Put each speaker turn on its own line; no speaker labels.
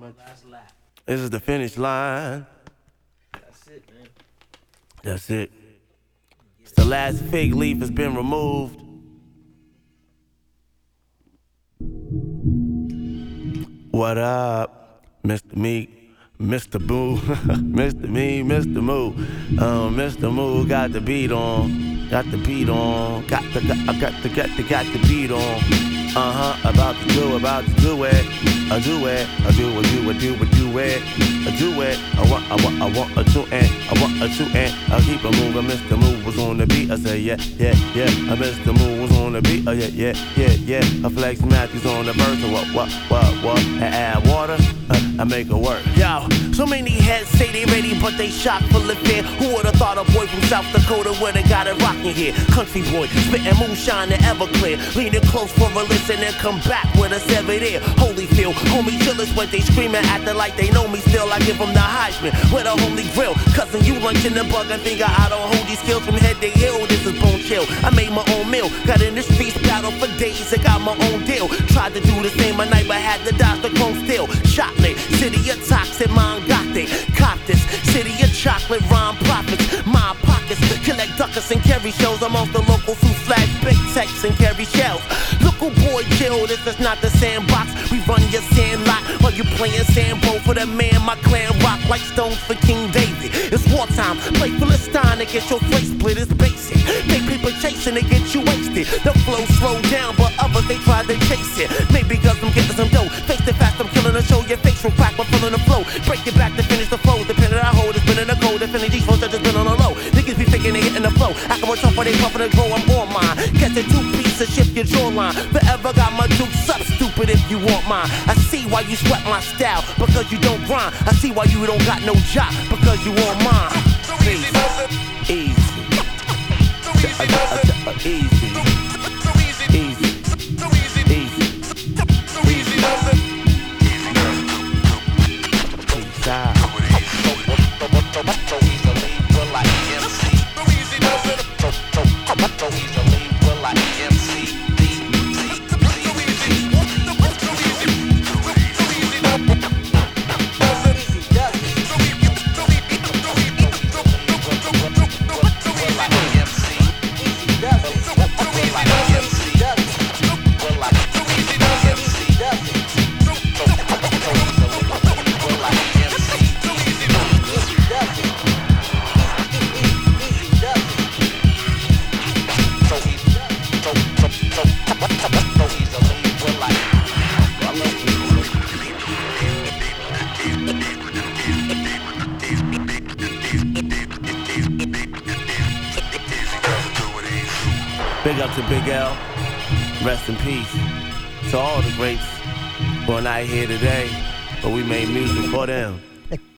This is the finish line.
That's it, man.
That's it. It's the last fig leaf has been removed. What up, Mr. Meek, Mr. Boo, Mr. Me, Mr. Moo. Mr. Moo got the beat on, got the beat on, got the beat on. About to do it, I do it, I want a two and I'll keep it moving. Mr. Moo was on the beat, I say yeah. Mr. Moo was on the beat, oh yeah. I flex Matthews on the verse, what? I add water, I make it work. Yo, so many heads say they ready, but they shot full of fear. Who would've thought a boy from South Dakota would've got it rockin' here? Country boy, spittin' moonshine and Everclear, leaning close for a listen and come back with a severed ear. Holyfield, homie chillers when they screamin', actin' like they know me still. I give them the Heisman with a holy grill. Cousin, you lunchin' the bug and figure I don't hold these skills from head to heel. This is bone chill. I made my own meal. Got in the streets, battle for days. I got my own deal. Tried to do the same a night, but had to dodge the chrome steel. Shotlit, city of toxic, mind got it. Cop this, city of chocolate, rhyme profits. My pockets, collect duckers and carry shows amongst the locals who flag big techs and carry shells. Local boy, chill. This is not the sandbox. We run your sand lot while you playin' Sambo for the man. My clan rock like stones for King David. It's wartime. Play Philistine to get your face split. It's basic. They people chasing to get you wasted. The flow slow down, but others they try to chase it. Maybe cause I'm getting some dough. Face it fast, I'm killing the show. Your face will crack, I'm feeling the flow. Break it back to finish the flow. Depending on how hold, it's been in the cold. Defending these folks that just been on the low. Niggas be faking they hitting the flow. I can watch off while they puffin' and grow. I'm on mine. Catch a two-piece to shift your jawline. Forever got my dukes up, stupid if you want mine. I see why you sweat my style, because you don't grind. I see why you don't got no job, because you want mine. Easy. Easy. Big up to Big L, rest in peace to all the greats who are not here today, but we made music for them.